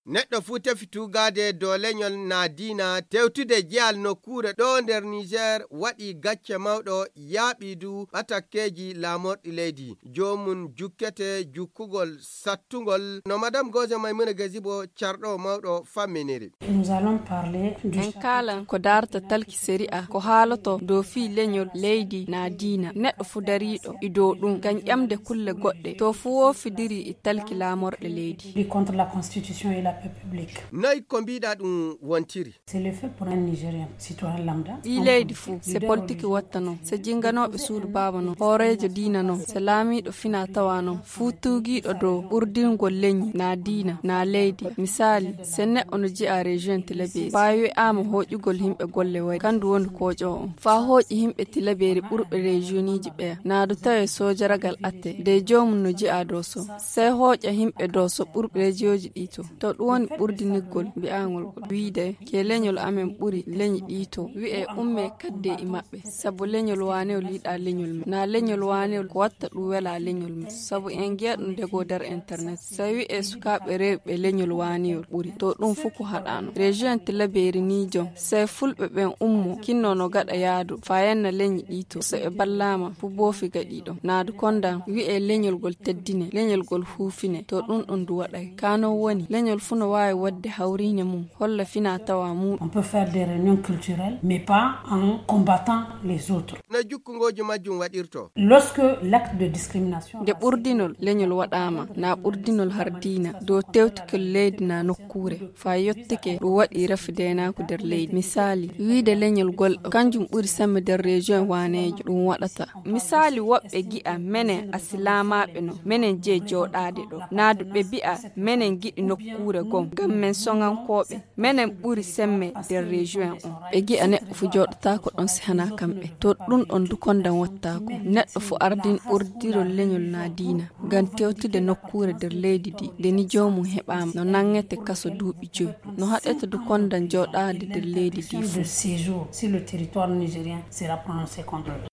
neɗɗo fu tefi tugade dow leñol Nadina tewtude jeyal nokkure ɗo nder Niger waɗi gacce mawɗo yaaɓidu ɓatakkeji laamorɗi leydi. Jomum jukkete jukkugol sattugol no Madame Goje Maimouna Gazibo carɗo mawɗo famminiri. En kalan ko darta talki séri'a ko haaloto dow fi leñol leydi Nadina neɗɗo fu dariɗo e dow ɗum ngam ƴamde kulle goɗɗe to fu wofidiri e talki laamorɗe leydi. Contre la constitution et la paix publique. Noy ko mbiɗa ɗum wontiri? C'est le fait pour un Nigérien citoyen lambda. Ɗi leydi fu se politique watta non, se jinganoɓe suudu baaba non, hoorejo diina non, se laamiɗo fina tawa non, fu tugiɗo dow ɓurdingol leñi Nadina na leydi. Misali se neɗɗo no ji'a région Tilaberi fawi ama hoƴugol himɓe golle wari kandu woni koƴo on fa hoƴi himɓe Tilaberi ɓurɓe regioniji ɓeya naadu tawe sojaragal atte de jomum no ji'a Doso se hoƴa himɓe Doso ɓurɓe regionji ɗito to ɗum woni ɓurdinigol mbi'angol wiide ke leñol amen ɓuri leñi ɗito wi'e umme kadde e maɓɓe sabu leñol wanewol yiɗa leñol men na leñol wanewol ko watta ɗum wela leñol men sabu en giya ɗum dego dar internet sa wi'e sukaɓe rewɓe leñol wanewol ɓuri to ɗum fu ko haɗano région Tilaberi ni jon se fulɓe ɓen ummo kinno no gaɗa yaadu fayanna leñi ɗito so ɓe ballama fu bofi gaɗiɗo naadu kondan wi'e leñol gol teddine leñol gol huufine to ɗum ɗon du waɗay kano woni leñol fu no wawi wadde hawrine mum holla fina tawa mum. On peut faire des réunions culturelles mais pas en combattant les autres. No jukkungoji majjum waɗirto? Lorsque l'acte de discrimination de ɓurdinol leñol waɗama na ɓurdinol hardina dow tewtikol leydi na nokkure fa yettike ɗum waɗi rafidenaku nder leydi misali wiide leñol golɗo kanjum ɓuri sembe nder région wanejo ɗum waɗata misali woɓɓe gi'a menen asilamaɓe no menen je joɗade ɗo naadu ɓe bi'a menen giɗi nokkure gon ngam men soŋankoɓe menen ɓuri semme nder région on ɓe gi'a neɗɗo fu joɗotako ɗon si hana kamɓe to ɗum ɗon du kondan wattako neɗɗo fu ardin ɓurdirol leñol Nadina ngam tewtude nokkure nder leydi di deni jomum heɓama no nangete kaso duuɓi 5 no haɗete du kondan joɗade nder leydi di fu. Si le territoire nigérien sera prononcé contre eux.